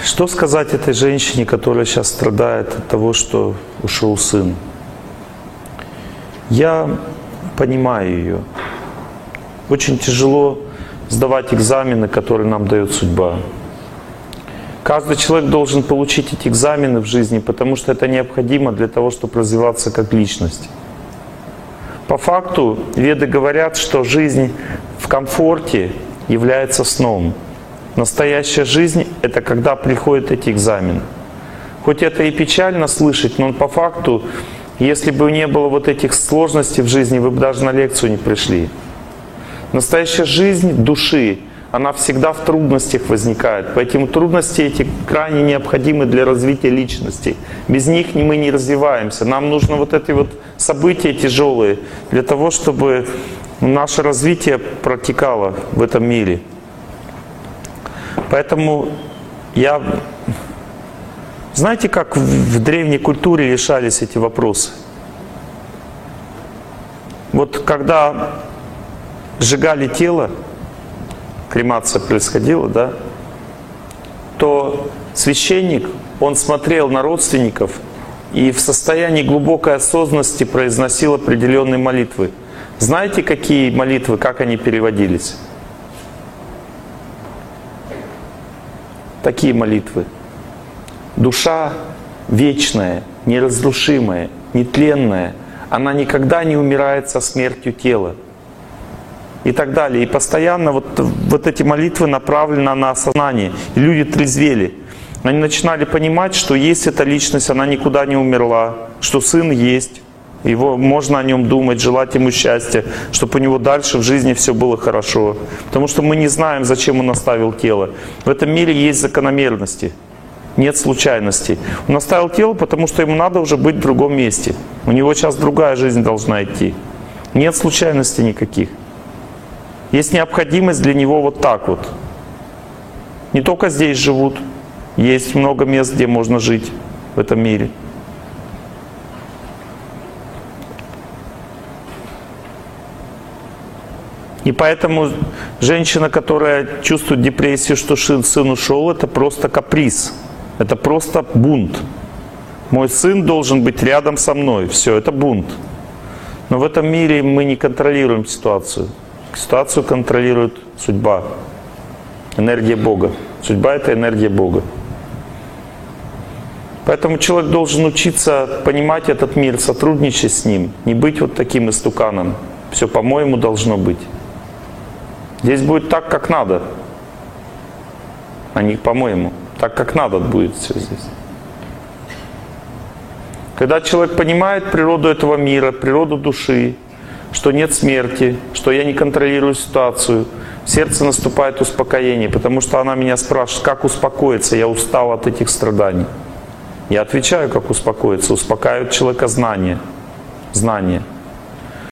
Что сказать этой женщине, которая сейчас страдает от того, что ушел сын? Я понимаю ее. Очень тяжело сдавать экзамены, которые нам дает судьба. Каждый человек должен получить эти экзамены в жизни, потому что это необходимо для того, чтобы развиваться как личность. По факту веды говорят, что жизнь в комфорте является сном. Настоящая жизнь — это когда приходят эти экзамены. Хоть это и печально слышать, но по факту, если бы не было вот этих сложностей в жизни, вы бы даже на лекцию не пришли. Настоящая жизнь души, она всегда в трудностях возникает. Поэтому трудности эти крайне необходимы для развития личности. Без них мы не развиваемся. Нам нужно вот эти вот события тяжелые для того, чтобы наше развитие протекало в этом мире. Поэтому знаете, как в древней культуре решались эти вопросы? Вот когда сжигали тело, кремация происходила, да, то священник, он смотрел на родственников и в состоянии глубокой осознанности произносил определенные молитвы. Знаете, какие молитвы, как они переводились? Такие молитвы. Душа вечная, неразрушимая, нетленная, она никогда не умирает со смертью тела. И так далее. И постоянно вот эти молитвы направлены на осознание. И люди трезвели. Они начинали понимать, что есть эта личность, она никуда не умерла, что сын есть, его можно о нем думать, желать ему счастья, чтобы у него дальше в жизни все было хорошо. Потому что мы не знаем, зачем он оставил тело. В этом мире есть закономерности, нет случайностей. Он оставил тело, потому что ему надо уже быть в другом месте. У него сейчас другая жизнь должна идти. Нет случайностей никаких. Есть необходимость для него вот так вот. Не только здесь живут, есть много мест, где можно жить в этом мире. И поэтому женщина, которая чувствует депрессию, что сын ушел, это просто каприз, это просто бунт. Мой сын должен быть рядом со мной, все, это бунт. Но в этом мире мы не контролируем ситуацию. Ситуацию контролирует судьба, энергия Бога. Судьба — это энергия Бога. Поэтому человек должен учиться понимать этот мир, сотрудничать с ним, не быть вот таким истуканом. Все по-моему должно быть. Здесь будет так, как надо, а не по-моему. Так, как надо будет все здесь. Когда человек понимает природу этого мира, природу души, что нет смерти, что я не контролирую ситуацию, в сердце наступает успокоение, потому что она меня спрашивает, как успокоиться, я устал от этих страданий. Я отвечаю, как успокоиться. Успокаивает человека знание.